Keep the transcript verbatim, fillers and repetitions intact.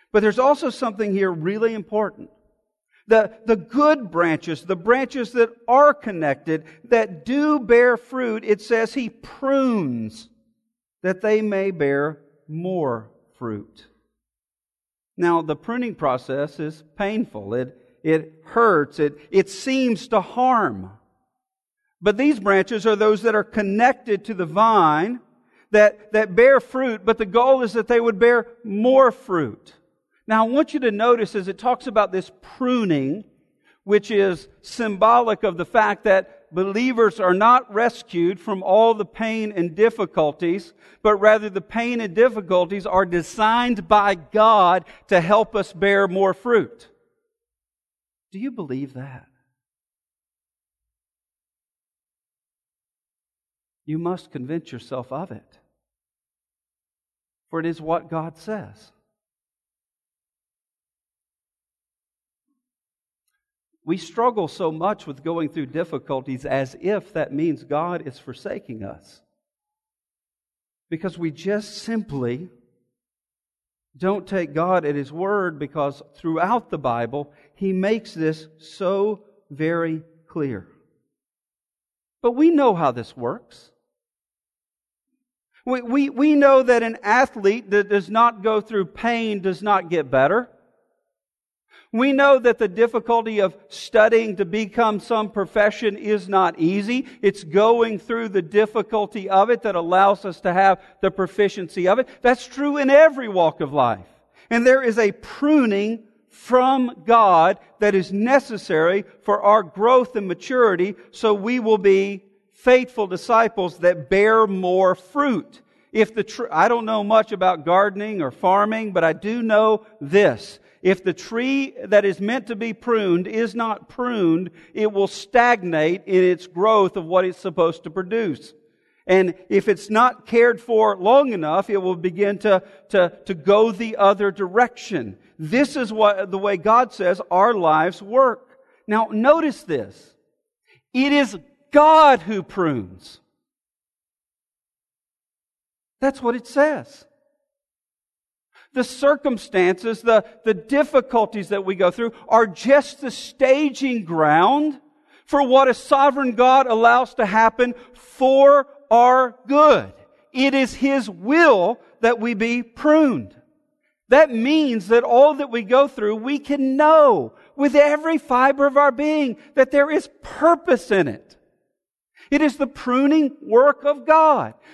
But there's also something here really important. The, the good branches, the branches that are connected, that do bear fruit, it says He prunes that they may bear more fruit. Now, the pruning process is painful. It, it hurts. It, it seems to harm. But these branches are those that are connected to the vine, that, that bear fruit, but the goal is that they would bear more fruit. Now, I want you to notice as it talks about this pruning, which is symbolic of the fact that believers are not rescued from all the pain and difficulties, but rather the pain and difficulties are designed by God to help us bear more fruit. Do you believe that? You must convince yourself of it. For it is what God says. We struggle so much with going through difficulties as if that means God is forsaking us. Because we just simply don't take God at His word, because throughout the Bible, He makes this so very clear. But we know how this works. We, we, we know that an athlete that does not go through pain does not get better. We know that the difficulty of studying to become some profession is not easy. It's going through the difficulty of it that allows us to have the proficiency of it. That's true in every walk of life. And there is a pruning from God that is necessary for our growth and maturity, so we will be faithful disciples that bear more fruit. If the tr- I don't know much about gardening or farming, but I do know this. If the tree that is meant to be pruned is not pruned, it will stagnate in its growth of what it's supposed to produce. And if it's not cared for long enough, it will begin to, to, to go the other direction. This is what the way God says our lives work. Now, notice this. It is God who prunes. That's what it says. The circumstances, the, the difficulties that we go through are just the staging ground for what a sovereign God allows to happen for our good. It is His will that we be pruned. That means that all that we go through, we can know with every fiber of our being that there is purpose in it. It is the pruning work of God.